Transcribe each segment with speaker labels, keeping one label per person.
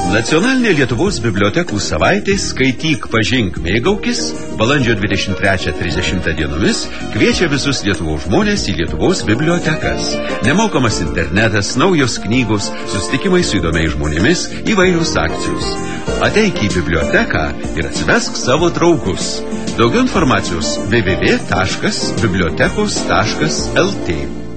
Speaker 1: Nacionalinė Lietuvos bibliotekų savaitė Skaityk, pažink, mėgaukis balandžio 23-30 dienomis kviečia visus Lietuvos žmonės į Lietuvos bibliotekas. Nemokamas internetas, naujos knygos, susitikimai su įdomiais žmonėmis, įvairios akcijos. Ateik į biblioteką ir atsivesk savo draugus. Daugiau informacijos www.bibliotekos.lt.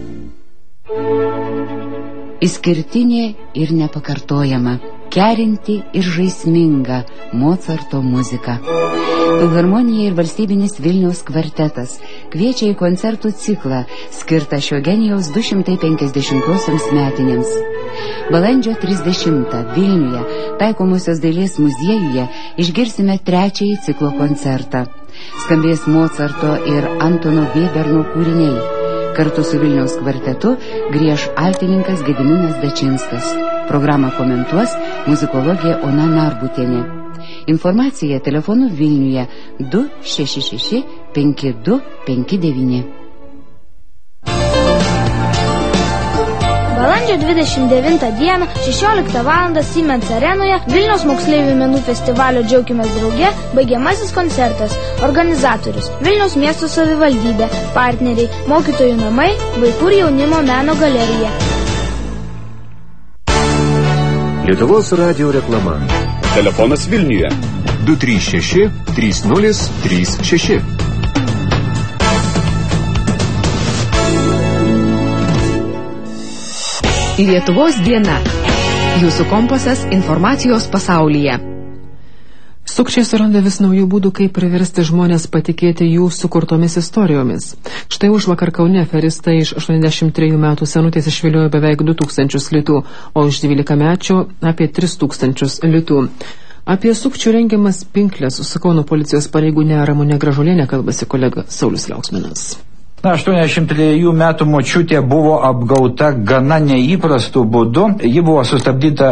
Speaker 2: Išskirtinė ir nepakartojama, kerinti ir žaisminga Mocarto muzika. Filharmonija ir valstybinis Vilniaus kvartetas kviečia į koncertų ciklą skirtą šio genijaus 250-osiams metinėms. Balandžio 30 Vilniuje Taikomosios dailės muziejuje išgirsime trečiąjį ciklo koncertą. Skambės Mocarto ir Antono Vėberno kūriniai. Kartu su Vilniaus kvartetu grieš altininkas Gediminas Dačinskas. Programą komentuos muzikologė Ona Narbutienė. Informacija telefonu Vilniuje 266 5259.
Speaker 3: Balandžio 29 dieną 16 val. Siemens arenoje Vilniaus moksleivių menų festivalio Džiaukimės drauge baigiamasis koncertas. Organizatorius Vilniaus miesto savivaldybė, partneriai mokytojų namai, vaikų ir jaunimo meno galerija.
Speaker 4: Lietuvos radijo reklama.
Speaker 5: Telefonas Vilniuje
Speaker 4: 236 3036.
Speaker 6: Lietuvos diena. Jūsų kompasas informacijos pasaulyje.
Speaker 7: Sukčiai suranda vis naujų būdų, kaip priversti žmonės patikėti jų sukurtomis istorijomis. Štai užvakar Kaune aferistai iš 83 metų senutės išviliojo beveik 2000 litų, o iš 12-mečio apie 3000 litų. Apie sukčių rengiamas pinkles su Kauno policijos pareigūne Ramunė Gražulienė kalbasi kolega Saulius Liauksminas.
Speaker 8: 83 metų močiutė buvo apgauta gana neįprastu būdu. Ji buvo sustabdyta